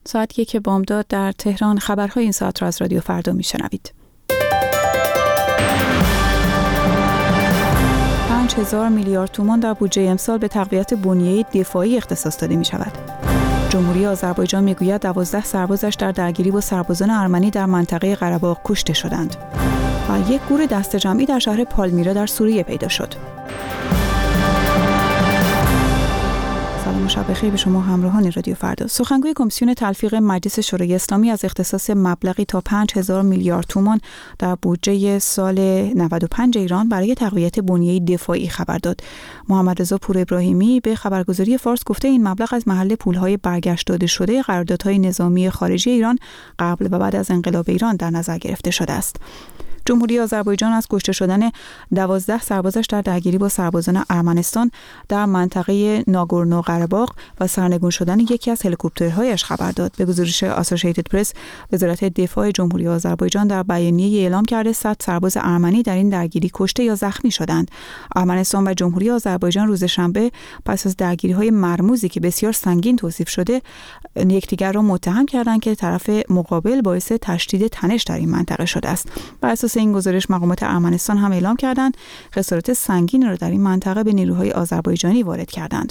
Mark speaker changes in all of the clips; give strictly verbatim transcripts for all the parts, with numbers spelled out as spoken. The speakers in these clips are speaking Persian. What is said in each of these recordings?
Speaker 1: ساعت یک بامداد در تهران. خبرهای این ساعت را از رادیو فردا میشنوید. پنج هزار میلیارد تومان در بودجه امسال به تقویت بنیه دفاعی اختصاص داده می شود. جمهوری آذربایجان میگوید دوازده سربازش در درگیری با سربازان ارمنی در منطقه قره‌باغ کشته شدند. و یک گور دسته جمعی در شهر پالمیرا در سوریه پیدا شد. سلام و شب بخیر به شما همراهان رادیو فردا. سخنگوی کمیسیون تلفیق مجلس شورای اسلامی از اختصاص مبلغی تا پنج هزار میلیارد تومان در بودجه سال نود و پنج ایران برای تقویت بنیه دفاعی خبر داد. محمد رضا پور ابراهیمی به خبرگزاری فارس گفته این مبلغ از محل پولهای برگشت داده شده قراردادهای نظامی خارجی ایران قبل و بعد از انقلاب ایران در نظر گرفته شده است. جمهوری آذربایجان از کشته شدن دوازده سربازش در درگیری با سربازان ارمنستان در منطقه ناگورنو قره‌باغ و سرنگون شدن یکی از هلیکوپترهایش خبر داد. به گزارش آسوسییتد پرس، وزارت دفاع جمهوری آذربایجان در بیانیه اعلام کرده صد سرباز ارمنی در این درگیری کشته یا زخمی شدند. ارمنستان و جمهوری آذربایجان روز شنبه پس از درگیری‌های مرموزی که بسیار سنگین توصیف شده، یکدیگر را متهم کردند که طرف مقابل باعث تشدید تنش در این منطقه شده است. بر اساس این گزارش مقامات ارمنستان هم اعلام کردند خسارات سنگین را در این منطقه به نیروهای آذربایجانی وارد کردند.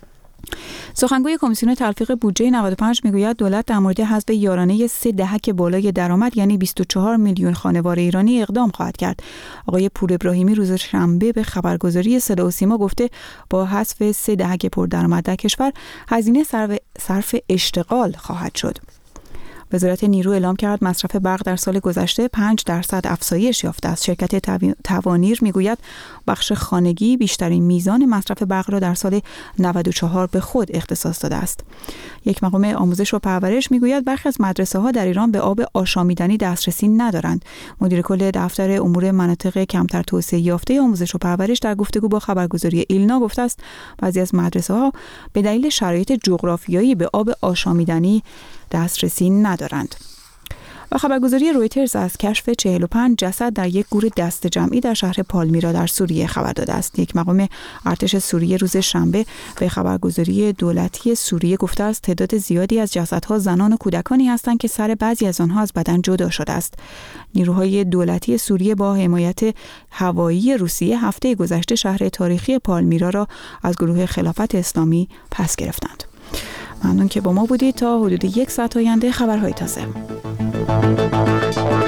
Speaker 1: سخنگوی کمیسیون تلفیق بودجه نود و پنج میگوید دولت در مورد حذف یارانه سه دهک بالای درآمد یعنی بیست و چهار میلیون خانوار ایرانی اقدام خواهد کرد. آقای پور ابراهیمی روز شنبه به خبرگزاری صدا و سیما گفته با حذف سه دهک پردرآمد در کشور هزینه صرف اشتغال خواهد شد. وزارت نیرو اعلام کرد مصرف برق در سال گذشته پنج درصد افزایش یافته است. شرکت توانیر میگوید بخش خانگی بیشترین میزان مصرف برق را در سال نود و چهار به خود اختصاص داده است. یک مقام آموزش و پرورش میگوید برخی از مدرسه ها در ایران به آب آشامیدنی دسترسی ندارند. مدیر کل دفتر امور مناطق کمتر توسعه یافته آموزش و پرورش در گفتگو با خبرگزاری ایلنا گفته است بعضی از مدرسه ها به دلیل شرایط جغرافیایی به آب آشامیدنی دسترسی ندارند. و خبرگزاری رویترز از کشف چهل و پنج جسد در یک گور دسته جمعی در شهر پالمیرا در سوریه خبر داده است. یک مقام ارتش سوریه روز شنبه به خبرگزاری دولتی سوریه گفته است تعداد زیادی از جسدها زنان و کودکانی هستند که سر بعضی از آنها از بدن جدا شده است. نیروهای دولتی سوریه با حمایت هوایی روسیه هفته گذشته شهر تاریخی پالمیرا را از گروه خلافت اسلامی پس گرفتند. ممنون که با ما بودید. تا حدود یک ساعت آینده خبرهای تازه.